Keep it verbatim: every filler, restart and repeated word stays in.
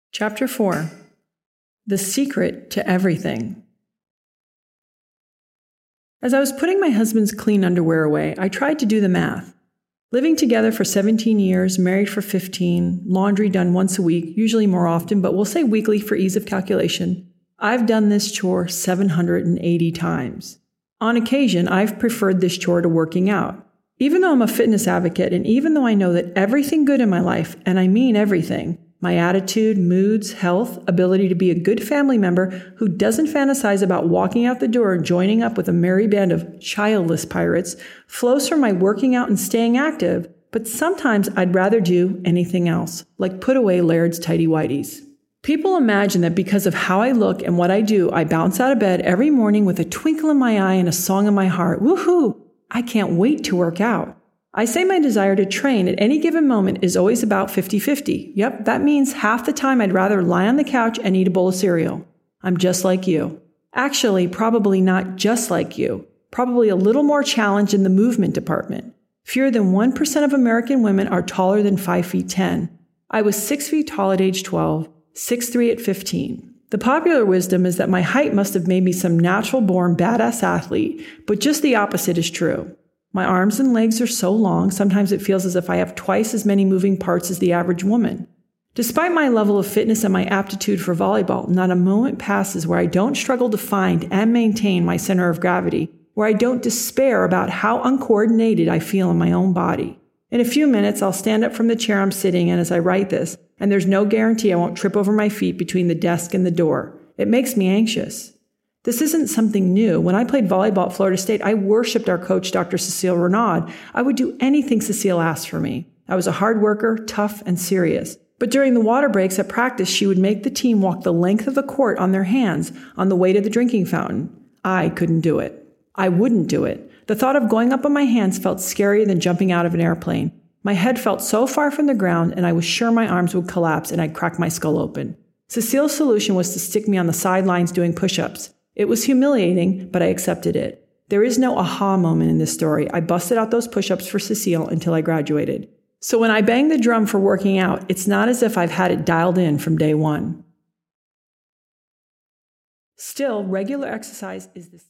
Chapter four. The Secret to Everything. As I was putting my husband's clean underwear away, I tried to do the math. Living together for seventeen years, married for fifteen, laundry done once a week, usually more often, but we'll say weekly for ease of calculation, I've done this chore seven hundred eighty times. On occasion, I've preferred this chore to working out. Even though I'm a fitness advocate, and even though I know that everything good in my life, and I mean everything, my attitude, moods, health, ability to be a good family member who doesn't fantasize about walking out the door and joining up with a merry band of childless pirates, flows from my working out and staying active, but sometimes I'd rather do anything else, like put away Laird's tighty-whities. People imagine that because of how I look and what I do, I bounce out of bed every morning with a twinkle in my eye and a song in my heart. Woohoo! I can't wait to work out. I say my desire to train at any given moment is always about fifty-fifty. Yep, that means half the time I'd rather lie on the couch and eat a bowl of cereal. I'm just like you. Actually, probably not just like you. Probably a little more challenged in the movement department. Fewer than one percent of American women are taller than five feet ten. I was six feet tall at age twelve, six foot three at fifteen. The popular wisdom is that my height must have made me some natural-born badass athlete, but just the opposite is true. My arms and legs are so long, sometimes it feels as if I have twice as many moving parts as the average woman. Despite my level of fitness and my aptitude for volleyball, not a moment passes where I don't struggle to find and maintain my center of gravity, where I don't despair about how uncoordinated I feel in my own body. In a few minutes, I'll stand up from the chair I'm sitting in as I write this, and there's no guarantee I won't trip over my feet between the desk and the door. It makes me anxious. This isn't something new. When I played volleyball at Florida State, I worshipped our coach, Doctor Cecile Renaud. I would do anything Cecile asked for me. I was a hard worker, tough, and serious. But during the water breaks at practice, she would make the team walk the length of the court on their hands on the way to the drinking fountain. I couldn't do it. I wouldn't do it. The thought of going up on my hands felt scarier than jumping out of an airplane. My head felt so far from the ground, and I was sure my arms would collapse and I'd crack my skull open. Cecile's solution was to stick me on the sidelines doing push-ups. It was humiliating, but I accepted it. There is no aha moment in this story. I busted out those push-ups for Cecile until I graduated. So when I bang the drum for working out, it's not as if I've had it dialed in from day one. Still, regular exercise is the